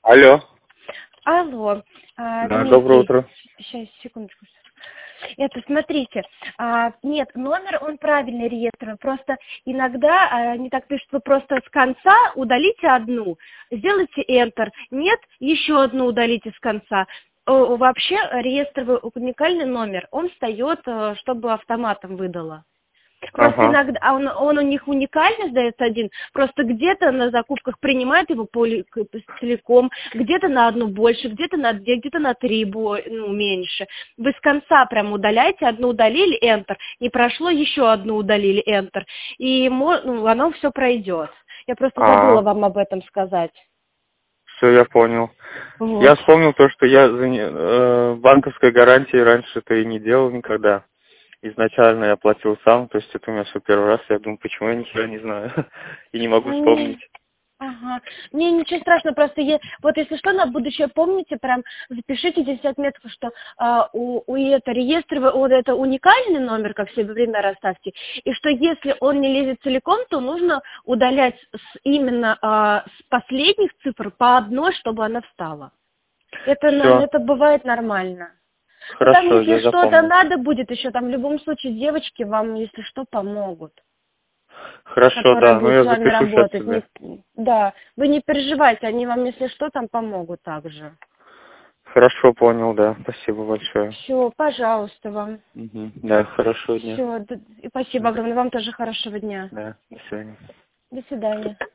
Алло. Алло, Да, доброе Дмитрий, утро. сейчас, секундочку. Это, смотрите, нет, номер, он правильный реестр, просто иногда они так пишут, вы просто с конца удалите одну, сделайте Enter, нет, еще одну удалите с конца. Вообще реестровый уникальный номер, он встает, чтобы автоматом выдало. Просто Ага. иногда он у них уникально сдается один, просто где-то на закупках принимают его целиком, где-то на одну больше, где-то на две, где-то на три меньше. Вы с конца прям удаляете, одну удалили, Enter, не прошло, еще одну удалили, Enter, и оно все пройдет. Я просто забыла вам об этом сказать. Все, я понял. Вот. Я вспомнил то, что я банковской гарантии раньше-то и не делал никогда. Изначально я платил сам, то есть это у меня все первый раз. Я думаю, почему я ничего не знаю и не могу вспомнить. Ага. Не, ничего страшного, просто вот если что, на будущее помните, прям запишите здесь отметку, что у это реестровый, это уникальный номер, как все время расставьте, и что если он не лезет целиком, то нужно удалять именно с последних цифр по одной, чтобы она встала. Все, Это бывает нормально. Ну, там, хорошо, если я что-то запомнил. надо будет еще, там в любом случае девочки вам, если что, помогут, Хорошо, которая да, ну будет я с вами запишу сейчас работать. себе. Да, вы не переживайте, они вам, если что, там помогут также. Хорошо, понял, да. Спасибо большое. Все, пожалуйста, вам. Да, хорошего дня. Все, спасибо огромное, вам тоже хорошего дня. Да, до свидания. До свидания.